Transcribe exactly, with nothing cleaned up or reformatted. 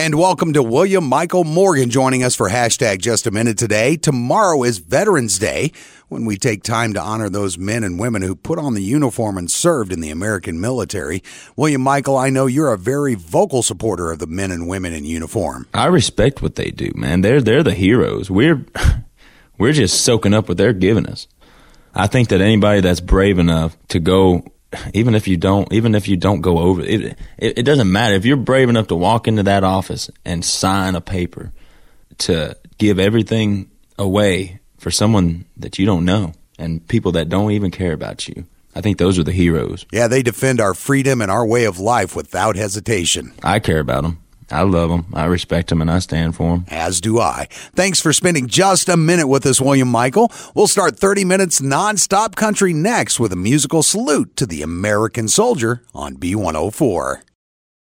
And welcome to William Michael Morgan joining us for hashtag Just a Minute today. Tomorrow is Veterans Day, when we take time to honor those men and women who put on the uniform and served in the American military. William Michael, I know you're a very vocal supporter of the men and women in uniform. I respect what they do, man. They're they're the heroes. We're we're just soaking up what they're giving us. I think that anybody that's brave enough to go, even if you don't, even if you don't go over it, it, it doesn't matter. If you're brave enough to walk into that office and sign a paper to give everything away for someone that you don't know and people that don't even care about you, I think those are the heroes. Yeah, they defend our freedom and our way of life without hesitation. I care about them. I love them. I respect them, and I stand for them. As do I. Thanks for spending just a minute with us, William Michael. We'll start thirty minutes nonstop country next with a musical salute to the American soldier on B one oh four.